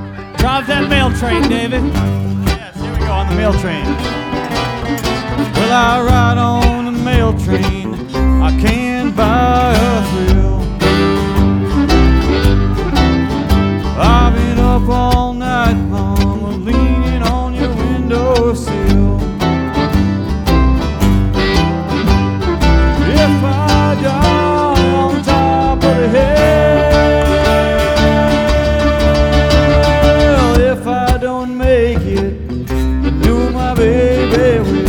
Drive that mail train, David. Yes, here we go on the mail train. Well, I ride on the mail train. I can't buy a thrill. I've been up all night, mama, leaning on your windowsill. If I die on top of the hill, if I don't make it, I know my baby will.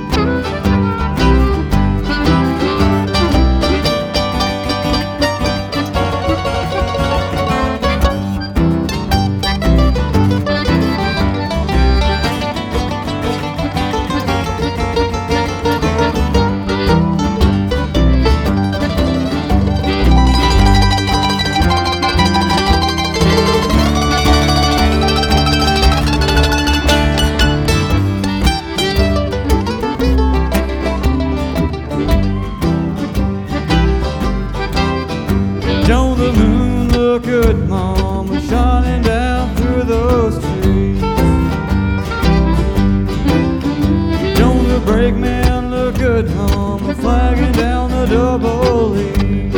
Don't the moon look good, mama, shining down through those trees? Don't the brakeman look good, mama, flagging down the double E?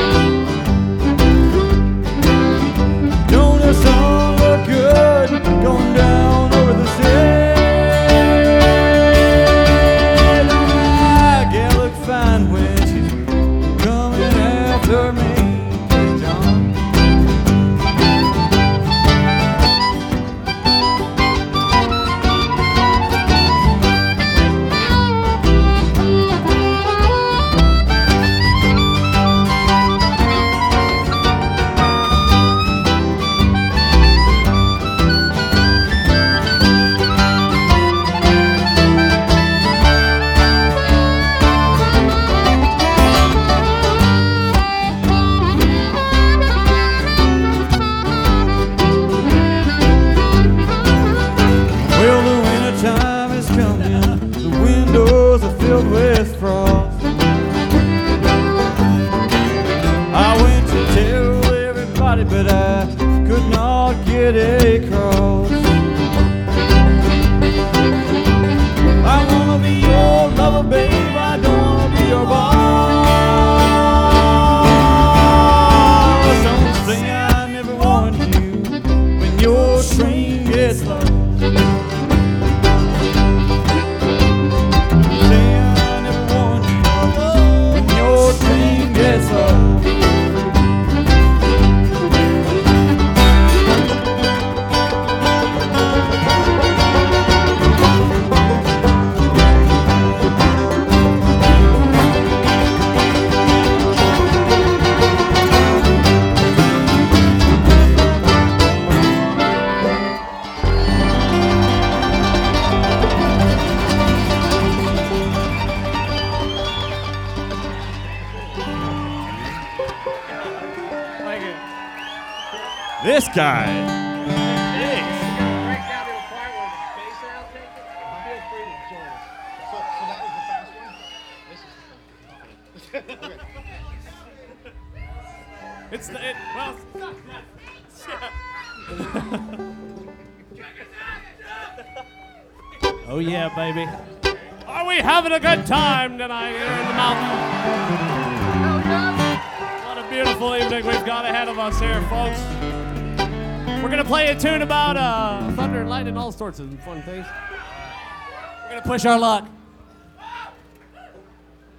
Don't the sun look good, going down over the state? Don't my gal look fine when she's coming after me? Well, the winter time is coming, the windows are filled with frost. I went to tell everybody, but I could not get across. I wanna be your lover, babe, I don't wanna be your boss. Don't say I never warned you when your train gets low. This guy. Break down to a part where the bass sound takes it. Feel free to join us. So that was the fast one? This is the Well, oh yeah, baby. Are we having a good time tonight here in the mountain? What a beautiful evening we've got ahead of us here, folks. We're gonna play a tune about thunder and lightning, all sorts of fun things. We're gonna push our luck.